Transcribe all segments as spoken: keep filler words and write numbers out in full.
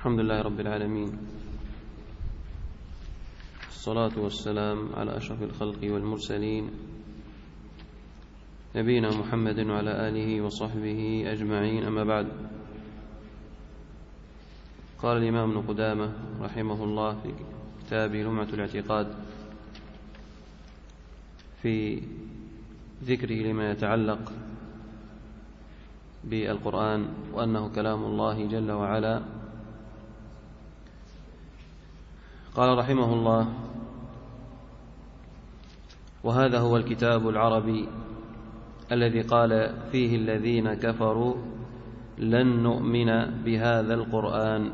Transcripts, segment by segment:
الحمد لله رب العالمين، الصلاة والسلام على أشرف الخلق والمرسلين نبينا محمد وعلى آله وصحبه أجمعين، أما بعد. قال الإمام ابن قدامة رحمه الله في كتابه لمعة الاعتقاد في ذكره لما يتعلق بالقرآن وأنه كلام الله جل وعلا، قال رحمه الله: وهذا هو الكتاب العربي الذي قال فيه الذين كفروا لن نؤمن بهذا القرآن.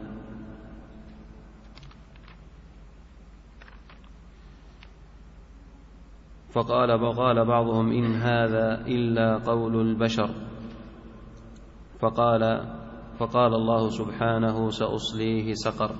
فقال وقال بعضهم إن هذا إلا قول البشر. فقال فقال الله سبحانه سأصليه سقر.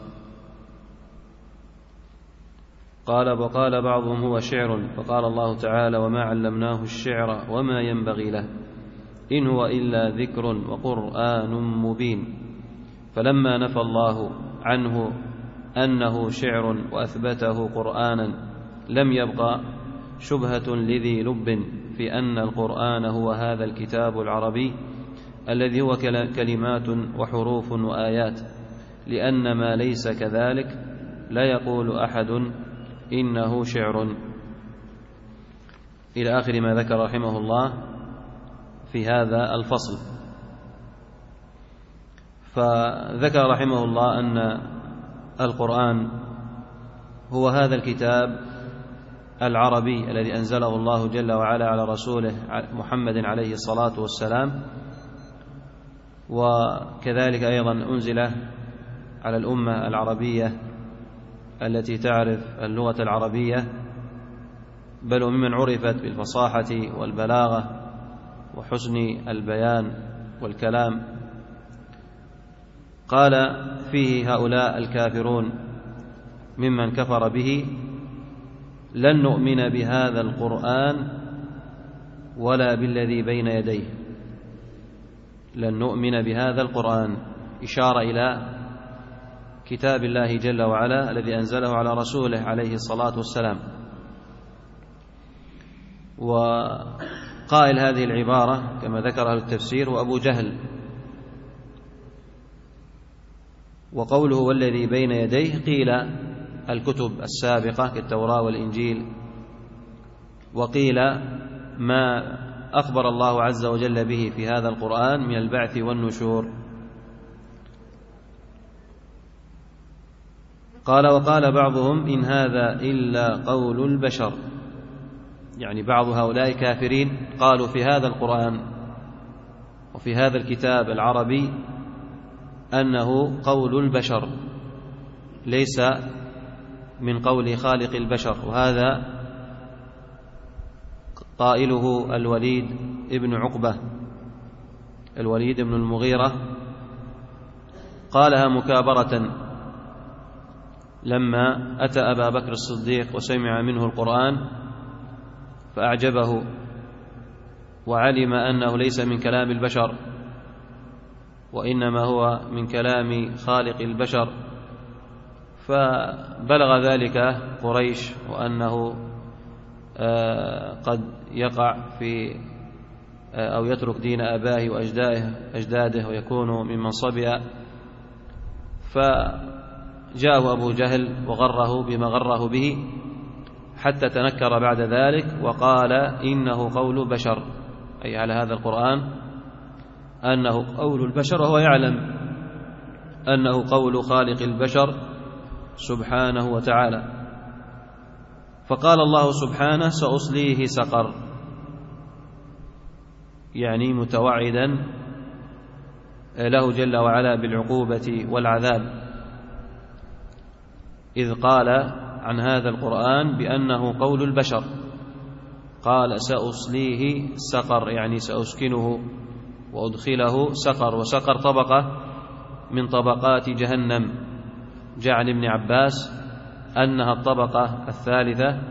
قال وقال بعضهم هو شعر. فقال الله تعالى وما علمناه الشعر وما ينبغي له إن هو إلا ذكر وقرآن مبين. فلما نفى الله عنه أنه شعر وأثبته قرآنا لم يبقى شبهة لذي لب في أن القرآن هو هذا الكتاب العربي الذي هو كلمات وحروف وآيات، لأن ما ليس كذلك لا يقول أحد إنه شعر، إلى آخر ما ذكر رحمه الله في هذا الفصل. فذكر رحمه الله أن القرآن هو هذا الكتاب العربي الذي أنزله الله جل وعلا على رسوله محمد عليه الصلاة والسلام، وكذلك أيضا أنزل على الأمة العربية التي تعرف اللغة العربية، بل وممن عرفت بالفصاحة والبلاغة وحسن البيان والكلام. قال فيه هؤلاء الكافرون ممن كفر به لن نؤمن بهذا القرآن ولا بالذي بين يديه. لن نؤمن بهذا القرآن، إشارة إلى كتاب الله جل وعلا الذي أنزله على رسوله عليه الصلاة والسلام. وقائل هذه العبارة كما ذكر أهل التفسير وأبو جهل. وقوله والذي بين يديه قيل الكتب السابقة كالتوراة والإنجيل، وقيل ما أخبر الله عز وجل به في هذا القرآن من البعث والنشور. قال وقال بعضهم إن هذا إلا قول البشر، يعني بعض هؤلاء كافرين قالوا في هذا القرآن وفي هذا الكتاب العربي أنه قول البشر ليس من قول خالق البشر. وهذا قائله الوليد ابن عقبة الوليد بن المغيرة، قالها مكابرة لما أتى أبا بكر الصديق وسمع منه القرآن فأعجبه وعلم أنه ليس من كلام البشر وإنما هو من كلام خالق البشر، فبلغ ذلك قريش وأنه قد يقع في أو يترك دين آبائه وأجداده ويكون ممن صبئ. فجاءه أبو جهل وغره بما غره به حتى تنكر بعد ذلك وقال إنه قول بشر، أي على هذا القرآن أنه قول البشر، وهو يعلم أنه قول خالق البشر سبحانه وتعالى. فقال الله سبحانه سأصليه سقر، يعني متوعدا له جل وعلا بالعقوبة والعذاب، إذ قال عن هذا القرآن بأنه قول البشر. قال سأصليه سقر، يعني سأسكنه وأدخله سقر. وسقر طبقة من طبقات جهنم، جاء عن ابن عباس أنها الطبقة الثالثة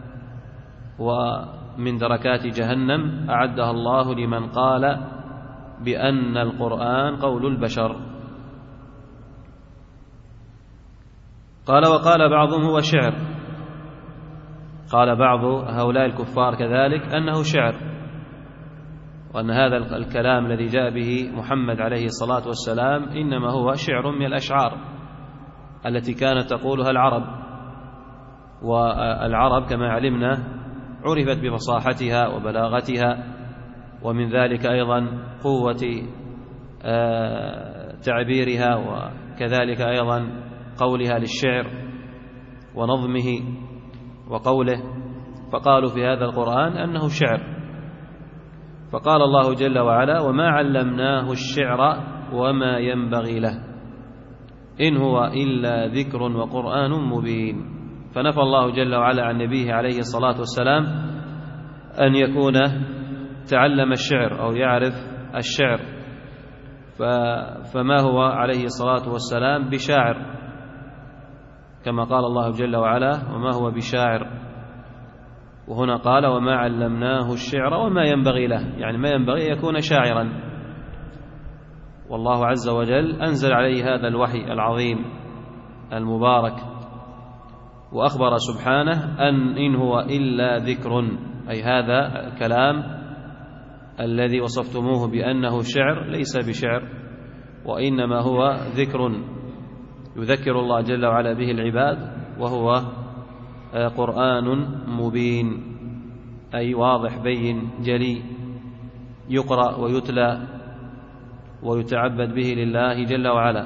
ومن دركات جهنم أعدها الله لمن قال بأن القرآن قول البشر. قال وقال بعضهم هو شعر، قال بعض هؤلاء الكفار كذلك أنه شعر، وأن هذا الكلام الذي جاء به محمد عليه الصلاة والسلام إنما هو شعر من الأشعار التي كانت تقولها العرب، والعرب كما علمنا عرفت بفصاحتها وبلاغتها، ومن ذلك أيضا قوة تعبيرها، وكذلك أيضا قولها للشعر ونظمه وقوله، فقالوا في هذا القرآن أنه شعر. فقال الله جل وعلا وما علمناه الشعر وما ينبغي له إن هو إلا ذكر وقرآن مبين. فنفى الله جل وعلا عن نبيه عليه الصلاة والسلام أن يكون تعلم الشعر أو يعرف الشعر، فما هو عليه الصلاة والسلام بشاعر، كما قال الله جل وعلا وما هو بشاعر، وهنا قال وما علمناه الشعر وما ينبغي له، يعني ما ينبغي يكون شاعرا، والله عز وجل أنزل عليه هذا الوحي العظيم المبارك، وأخبر سبحانه أن إن هو إلا ذكر، أي هذا الكلام الذي وصفتموه بأنه شعر ليس بشعر، وإنما هو ذكر يذكر الله جل وعلا به العباد، وهو قرآن مبين، أي واضح بين جلي يقرأ ويتلى ويتعبد به لله جل وعلا.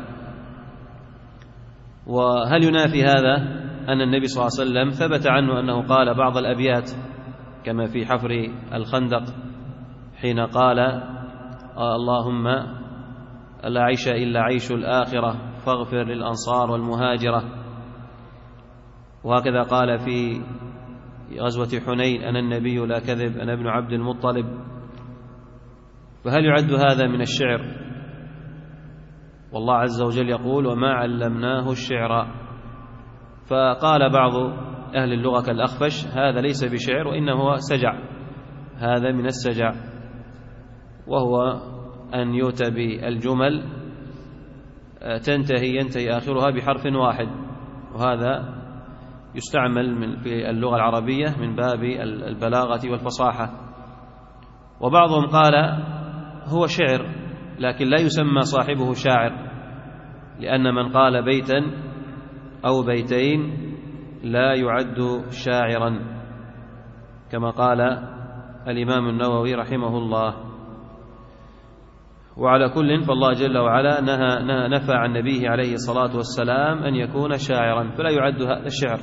وهل ينافي هذا أن النبي صلى الله عليه وسلم ثبت عنه أنه قال بعض الأبيات كما في حفر الخندق حين قال اللهم لا عيش إلا عيش الآخرة فاغفر للأنصار والمهاجرة، وهكذا قال في غزوة حنين أنا النبي لا كذب أنا ابن عبد المطلب. فهل يعد هذا من الشعر؟ والله عز وجل يقول وما علمناه الشعر. فقال بعض أهل اللغة كالأخفش هذا ليس بشعر وإنما هو سجع، هذا من السجع، وهو أن يؤتى بالجمل تنتهي ينتهي آخرها بحرف واحد، وهذا يستعمل من في اللغة العربية من باب البلاغة والفصاحة. وبعضهم قال هو شعر لكن لا يسمى صاحبه شاعر، لأن من قال بيتا أو بيتين لا يعد شاعرا، كما قال الإمام النووي رحمه الله. وعلى كل فالله جل وعلا نهى, نهى نفى عن نبيه عليه الصلاة والسلام أن يكون شاعرا، فلا يعد هذا الشعر.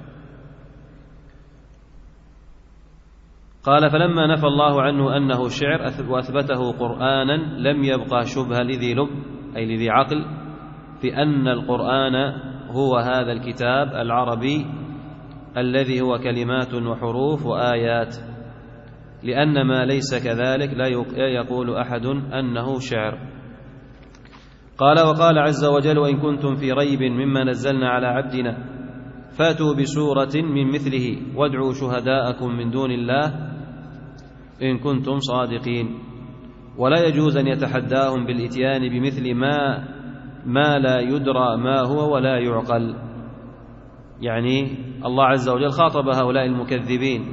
قال فلما نفى الله عنه أنه شعر وأثبته قرآنا لم يبقى شبهة لذي لب أي لذي عقل في أن القرآن هو هذا الكتاب العربي الذي هو كلمات وحروف وآيات، لأن ما ليس كذلك لا يقول أحد أنه شعر. قال وقال عز وجل وإن كنتم في ريب مما نزلنا على عبدنا فاتوا بسورة من مثله وادعوا شهداءكم من دون الله إن كنتم صادقين. ولا يجوز أن يتحداهم بالإتيان بمثل ما ما لا يدرى ما هو ولا يعقل، يعني الله عز وجل خاطب هؤلاء المكذبين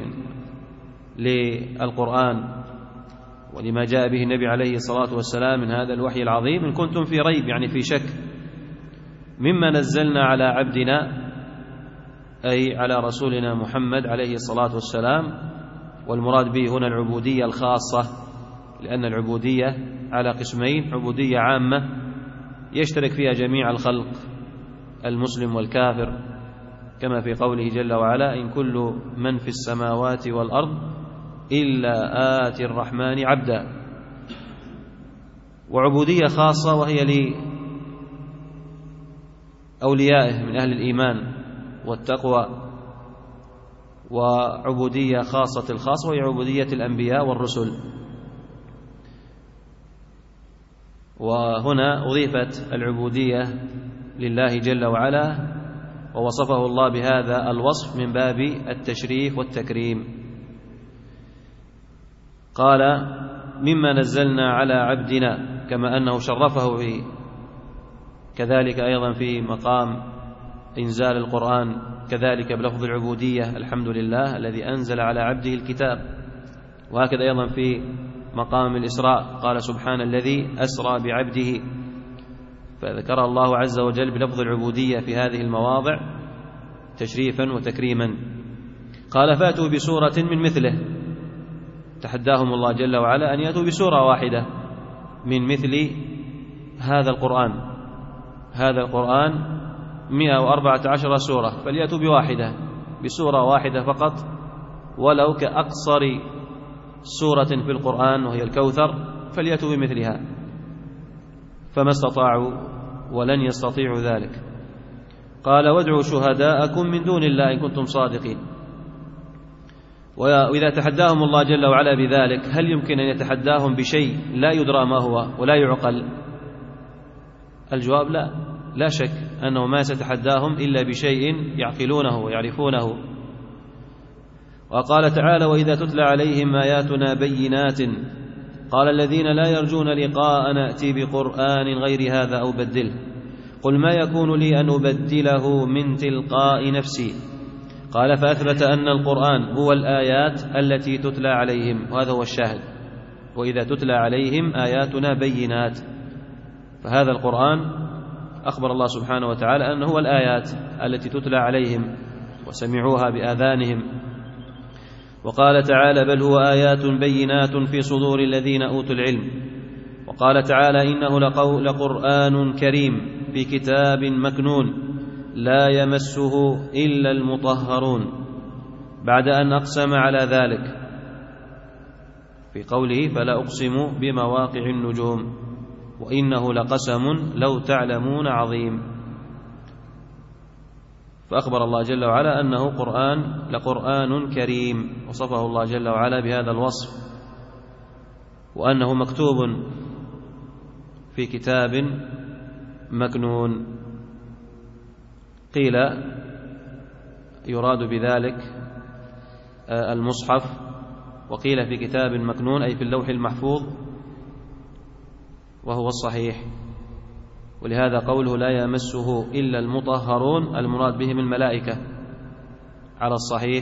للقرآن ولما جاء به النبي عليه الصلاة والسلام من هذا الوحي العظيم إن كنتم في ريب يعني في شك مما نزلنا على عبدنا أي على رسولنا محمد عليه الصلاة والسلام. والمراد به هنا العبودية الخاصة، لأن العبودية على قسمين: عبودية عامة يشترك فيها جميع الخلق المسلم والكافر، كما في قوله جل وعلا إن كل من في السماوات والأرض إلا آتي الرحمن عبدا. وعبودية خاصة وهي لأوليائه من أهل الإيمان والتقوى، وعبودية خاصة الخاصة وهي عبودية الأنبياء والرسل. وهنا أضيفت العبودية لله جل وعلا ووصفه الله بهذا الوصف من باب التشريف والتكريم. قال مما نزلنا على عبدنا، كما أنه شرفه به كذلك أيضا في مقام وإنزال القرآن كذلك بلفظ العبودية الحمد لله الذي أنزل على عبده الكتاب. وهكذا أيضا في مقام الإسراء قال سبحان الذي أسرى بعبده، فذكر الله عز وجل بلفظ العبودية في هذه المواضع تشريفا وتكريما. قال فأتوا بسورة من مثله، تحداهم الله جل وعلا أن يأتوا بسورة واحدة من مثل هذا القرآن. هذا القرآن مئة وأربعة عشر سورة، فليأتوا بواحدة، بسورة واحدة فقط، ولو كأقصر سورة في القرآن وهي الكوثر، فليأتوا بمثلها، فما استطاعوا ولن يستطيعوا ذلك. قال وادعوا شهداءكم من دون الله إن كنتم صادقين. وإذا تحداهم الله جل وعلا بذلك، هل يمكن أن يتحداهم بشيء لا يدرى ما هو ولا يعقل؟ الجواب لا، لا شك أنه ما سيتحداهم إلا بشيء يعقلونه ويعرفونه. وقال تعالى وإذا تتلى عليهم آياتنا بينات قال الذين لا يرجون لقاء نأتي بقرآن غير هذا أو بدله قل ما يكون لي أن أبدله من تلقاء نفسي. قال فأثبت أن القرآن هو الآيات التي تتلى عليهم، وهذا هو الشاهد، وإذا تتلى عليهم آياتنا بينات، فهذا القرآن أخبر الله سبحانه وتعالى أنه هو الآيات التي تتلى عليهم وسمعوها بآذانهم. وقال تعالى بل هو آيات بينات في صدور الذين أوتوا العلم. وقال تعالى إنه لقرآن كريم في كتاب مكنون لا يمسه إلا المطهرون، بعد أن أقسم على ذلك في قوله فلا أقسم بمواقع النجوم وإنه لقسم لو تعلمون عظيم. فأخبر الله جل وعلا أنه قرآن لقرآن كريم، وصفه الله جل وعلا بهذا الوصف، وأنه مكتوب في كتاب مكنون. قيل يراد بذلك المصحف، وقيل في كتاب مكنون أي في اللوح المحفوظ، وهو الصحيح. ولهذا قوله لا يمسه إلا المطهرون المراد بهم الملائكة على الصحيح،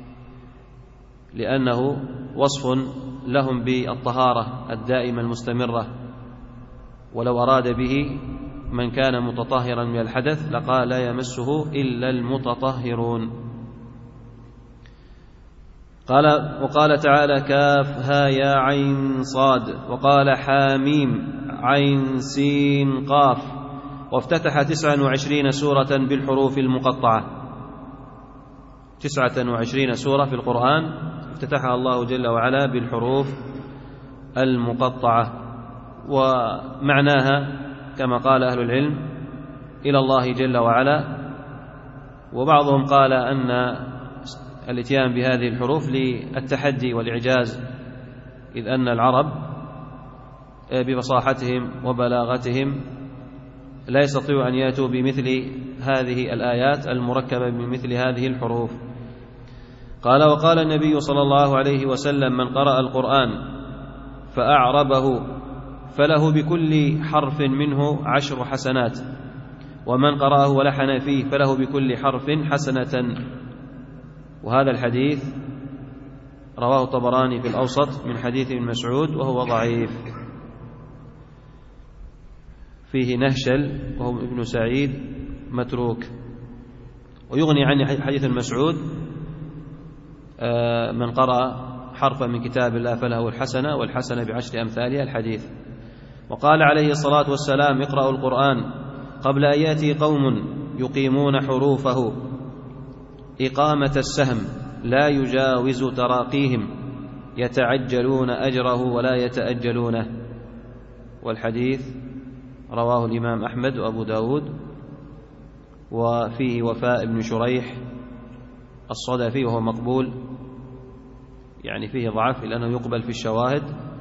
لأنه وصف لهم بالطهارة الدائمة المستمرة، ولو أراد به من كان متطهرا من الحدث لقال لا يمسه إلا المتطهرون. قال وقال تعالى كاف ها يا عين صاد، وقال حاميم عين سين قاف. وافتتح تسعة وعشرين سورة بالحروف المقطعة، تسعة وعشرين سورة في القرآن افتتحها الله جل وعلا بالحروف المقطعة، ومعناها كما قال أهل العلم إلى الله جل وعلا. وبعضهم قال أن الاتيان بهذه الحروف للتحدي والإعجاز، إذ أن العرب بفصاحتهم وبلاغتهم لا يستطيعوا أن يأتوا بمثل هذه الآيات المركبة من مثل هذه الحروف. قال وقال النبي صلى الله عليه وسلم من قرأ القرآن فأعربه فله بكل حرف منه عشر حسنات، ومن قرأه ولحن فيه فله بكل حرف حسنة. وهذا الحديث رواه الطبراني في الأوسط من حديث ابن مسعود وهو ضعيف، فيه نهشل وهو ابن سعيد متروك. ويغني عن حديث المسعود من قرأ حرفا من كتاب الله فله الحسنة والحسنة بعشر أمثالها الحديث. وقال عليه الصلاة والسلام اقرأوا القرآن قبل أن يأتي قوم يقيمون حروفه إقامة السهم لا يجاوز تراقيهم يتعجلون أجره ولا يتأجلونه. والحديث رواه الإمام أحمد وأبو داود، وفيه وفاء بن شريح الصدفي وهو مقبول، يعني فيه ضعف لأنه يقبل في الشواهد.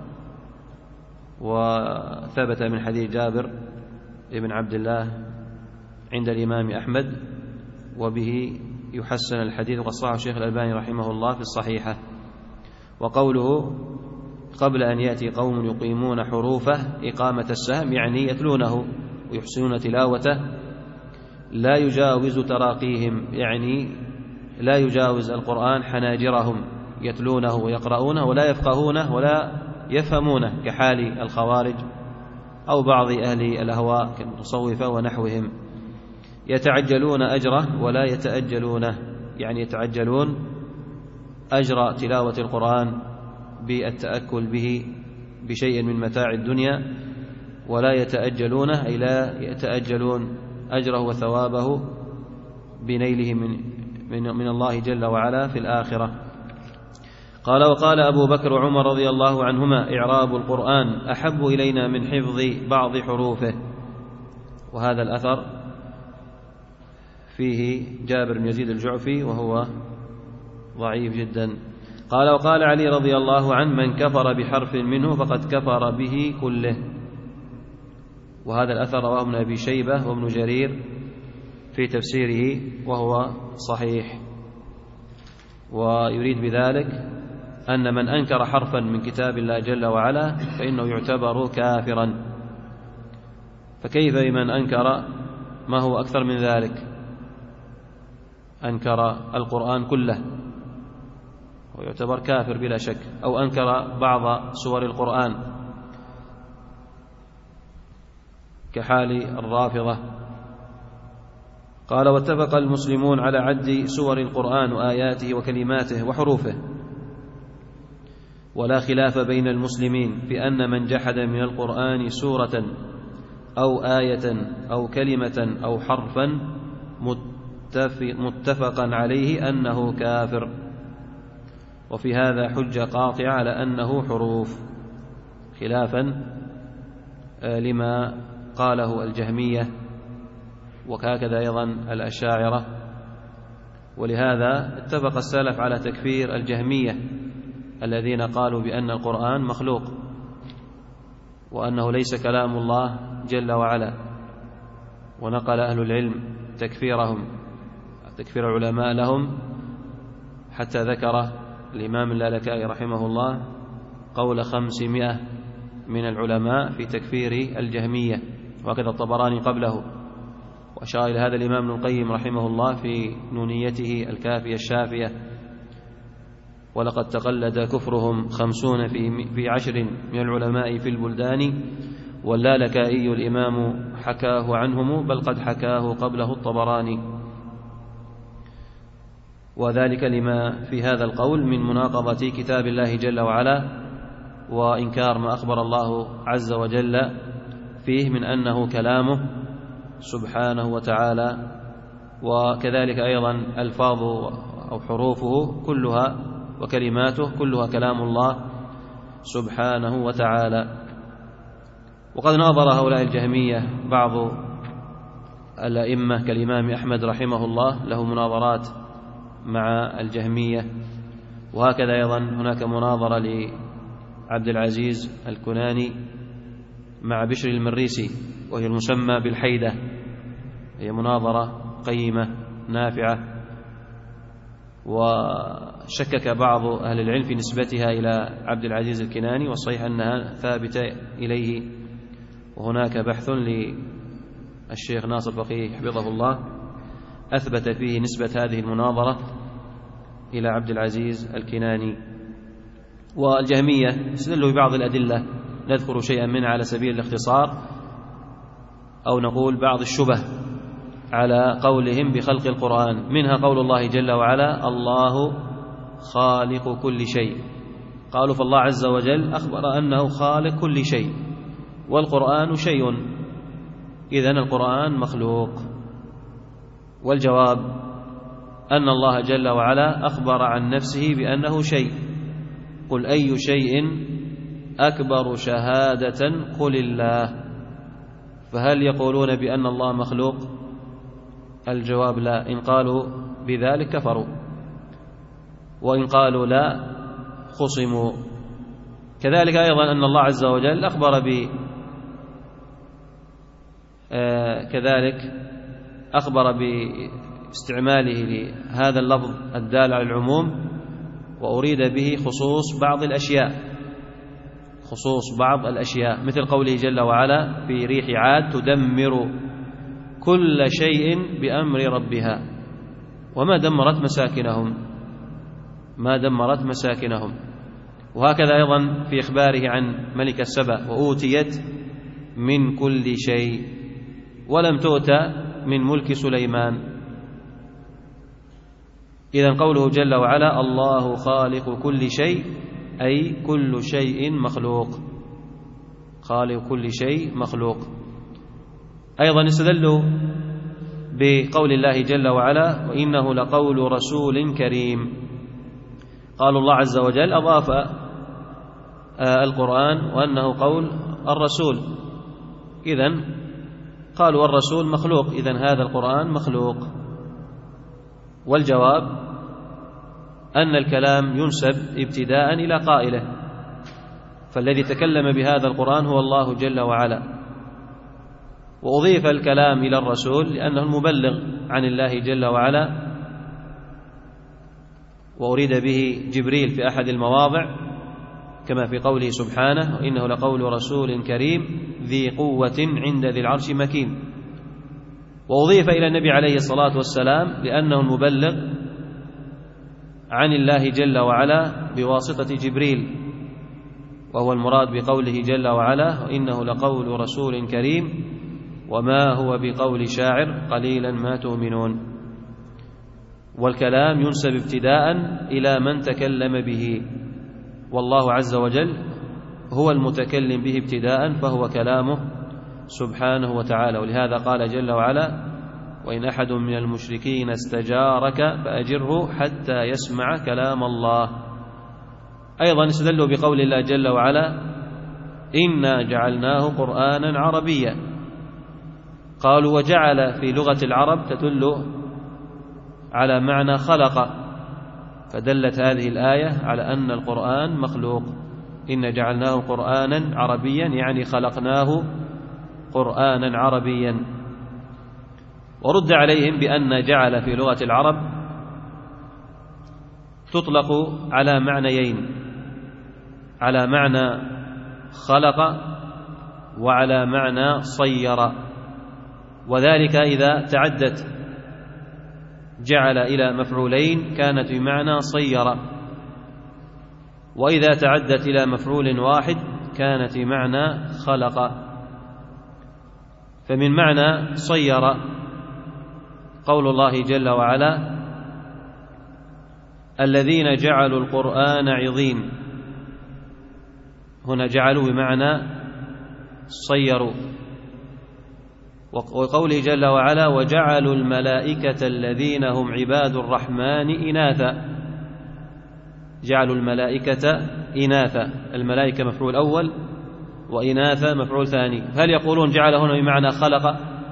وثبت من حديث جابر بن عبد الله عند الإمام أحمد، وبه يحسن الحديث، وقد صححه الشيخ الألباني رحمه الله في الصحيحة. وقوله قبل أن يأتي قوم يقيمون حروفه إقامة السهم يعني يتلونه ويحسنون تلاوته، لا يجاوز تراقيهم، يعني لا يجاوز القرآن حناجرهم يتلونه ويقرؤونه ولا يفقهونه ولا يفهمونه كحال الخوارج أو بعض أهل الأهواء كالمتصوفة ونحوهم، يتعجلون أجره ولا يتأجلونه، يعني يتعجلون أجر تلاوة القرآن بالتأكل به بشيء من متاع الدنيا ولا يتأجلونه، أي لا يتأجلون أجره وثوابه بنيله من, من, من الله جل وعلا في الآخرة. قال: وقال أبو بكر وعمر رضي الله عنهما: إعراب القرآن أحب إلينا من حفظ بعض حروفه. وهذا الأثر فيه جابر بن يزيد الجعفي وهو ضعيف جدا. قال: وقال علي رضي الله عنه: من كفر بحرف منه فقد كفر به كله. وهذا الأثر رواه ابن أبي شيبة وابن جرير في تفسيره وهو صحيح. ويريد بذلك أن من أنكر حرفا من كتاب الله جل وعلا فإنه يعتبر كافرا، فكيف بمن أنكر ما هو أكثر من ذلك؟ أنكر القرآن كله ويعتبر كافر بلا شك، أو أنكر بعض سور القرآن كحال الرافضة. قال: واتفق المسلمون على عد سور القرآن وآياته وكلماته وحروفه، ولا خلاف بين المسلمين في أن من جحد من القرآن سورة أو آية أو كلمة أو حرفا متفقا عليه أنه كافر، وفي هذا حجة قاطعة على أنه حروف، خلافا لما قاله الجهمية وهكذا أيضا الأشاعرة. ولهذا اتفق السلف على تكفير الجهمية الذين قالوا بأن القرآن مخلوق وأنه ليس كلام الله جل وعلا، ونقل أهل العلم تكفيرهم تكفير العلماء لهم، حتى ذكر الإمام اللالكائي رحمه الله قول خمسمائة من العلماء في تكفير الجهمية، وكذا الطبراني قبله. وأشار إلى هذا الإمام ابن القيم رحمه الله في نونيته الكافية الشافية: ولقد تقلد كفرهم خمسون في, في عشر من العلماء في البلدان، واللالكائي الإمام حكاه عنهم، بل قد حكاه قبله الطبراني. وذلك لما في هذا القول من مناقضة كتاب الله جل وعلا، وإنكار ما أخبر الله عز وجل فيه من أنه كلامه سبحانه وتعالى، وكذلك أيضا ألفاظ أو حروفه كلها وكلماته كلها كلام الله سبحانه وتعالى. وقد ناظر هؤلاء الجهمية بعض الأئمة كالإمام أحمد رحمه الله، له مناظرات مع الجهمية، وهكذا أيضا هناك مناظرة لعبد العزيز الكناني مع بشر المريسي، وهي المسمى بالحيدة، هي مناظرة قيمة نافعة. وشكك بعض أهل العلم في نسبتها إلى عبد العزيز الكناني، والصحيح أنها ثابتة إليه. وهناك بحث للشيخ ناصر فقيه حفظه الله أثبت فيه نسبة هذه المناظرة إلى عبد العزيز الكناني. والجهمية استدلوا ببعض الأدلة، نذكر شيئا منها على سبيل الاختصار، أو نقول بعض الشبه على قولهم بخلق القرآن. منها قول الله جل وعلا: الله خالق كل شيء. قالوا فالله عز وجل أخبر أنه خالق كل شيء، والقرآن شيء، إذن القرآن مخلوق. والجواب أن الله جل وعلا أخبر عن نفسه بأنه شيء. قل أي شيء أكبر شهادة؟ قل الله. فهل يقولون بأن الله مخلوق؟ الجواب لا. إن قالوا بذلك كفروا، وإن قالوا لا خصموا. كذلك أيضا أن الله عز وجل أخبر ب آه كذلك أخبر باستعماله لهذا اللفظ الدال على العموم، وأريد به خصوص بعض الأشياء خصوص بعض الأشياء مثل قوله جل وعلا في ريح عاد تدمر كل شيء بأمر ربها وما دمرت مساكنهم ما دمرت مساكنهم. وهكذا أيضا في إخباره عن ملك السبأ: وأوتيت من كل شيء ولم تؤت من ملك سليمان. إذن قوله جل وعلا: الله خالق كل شيء، أي كل شيء مخلوق، خالق كل شيء مخلوق. أيضا استدلوا بقول الله جل وعلا: وإنه لقول رسول كريم. قال الله عز وجل أضاف القرآن وأنه قول الرسول، إذن قالوا والرسول مخلوق، إذن هذا القرآن مخلوق. والجواب أن الكلام ينسب ابتداء إلى قائله، فالذي تكلم بهذا القرآن هو الله جل وعلا، وأضيف الكلام إلى الرسول لأنه المبلغ عن الله جل وعلا، وأريد به جبريل في أحد المواضع كما في قوله سبحانه: وإنه لقول رسول كريم ذي قوة عند ذي العرش مكين. وأضيف إلى النبي عليه الصلاة والسلام لأنه المبلغ عن الله جل وعلا بواسطة جبريل، وهو المراد بقوله جل وعلا: وإنه لقول رسول كريم وما هو بقول شاعر قليلا ما تؤمنون. والكلام ينسب ابتداء إلى من تكلم به، والله عز وجل هو المتكلم به ابتداء، فهو كلامه سبحانه وتعالى. ولهذا قال جل وعلا: وإن أحد من المشركين استجارك فأجره حتى يسمع كلام الله. أيضا استدلوا بقول الله جل وعلا: إنا جعلناه قرآنا عربيا. قالوا وجعل في لغة العرب تدل على معنى خلق، فدلت هذه الآية على أن القرآن مخلوق. إن جعلناه قرآنا عربيا يعني خلقناه قرآنا عربيا. ورد عليهم بأن جعل في لغة العرب تطلق على معنيين: على معنى خلق وعلى معنى صير، وذلك إذا تعدت جعل إلى مفعولين كانت بمعنى صير، وإذا تعدت إلى مفعول واحد كانت بمعنى خلق. فمن معنى صير قول الله جل وعلا: الذين جعلوا القرآن عضين. هنا جعلوا بمعنى صيروا. وقوله جل وعلا: وجعلوا الملائكة الذين هم عباد الرحمن إناثا. جعلوا الملائكة إناثا، الملائكة مفعول أول وإناثا مفعول ثاني. هل يقولون جعل هنا بمعنى خلق؟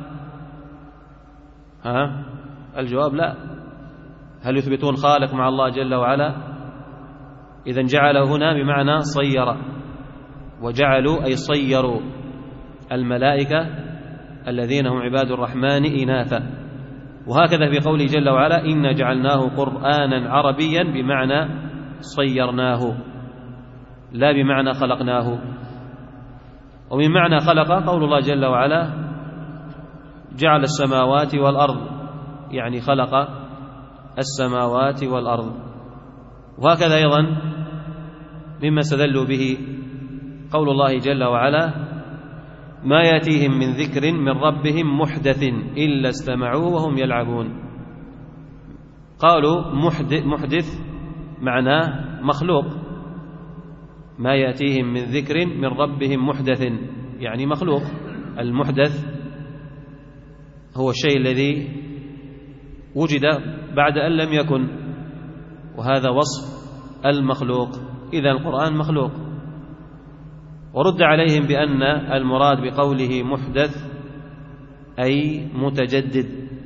ها؟ الجواب لا. هل يثبتون خالق مع الله جل وعلا؟ إذن جعل هنا بمعنى صير، وجعلوا أي صيروا الملائكة الذين هم عباد الرحمن إناثا. وهكذا في قوله جل وعلا: إنا جعلناه قرآنا عربيا بمعنى صيرناه لا بمعنى خلقناه. ومن معنى خلق قول الله جل وعلا: جعل السماوات والأرض، يعني خلق السماوات والأرض. وهكذا أيضا مما استدلوا به قول الله جل وعلا: ما يأتيهم من ذكر من ربهم محدث إلا استمعوه وهم يلعبون. قالوا محدث معناه مخلوق، ما يأتيهم من ذكر من ربهم محدث يعني مخلوق. المحدث هو الشيء الذي وجد بعد أن لم يكن، وهذا وصف المخلوق. إذا القرآن مخلوق. ورد عليهم بأن المراد بقوله محدث أي متجدد،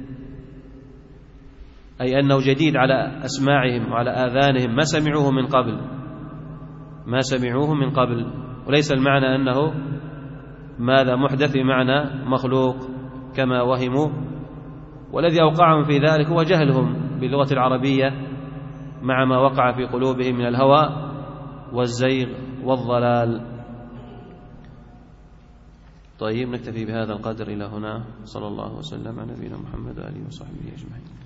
أي أنه جديد على أسماعهم وعلى آذانهم، ما سمعوه من قبل ما سمعوه من قبل وليس المعنى أنه ماذا محدث بمعنى مخلوق كما وهموا. والذي أوقعهم في ذلك هو جهلهم باللغة العربية مع ما وقع في قلوبهم من الهوى والزيغ والضلال. طيب، نكتفي بهذا القدر إلى هنا. صلى الله وسلم على نبينا محمد وآله وصحبه أجمعين.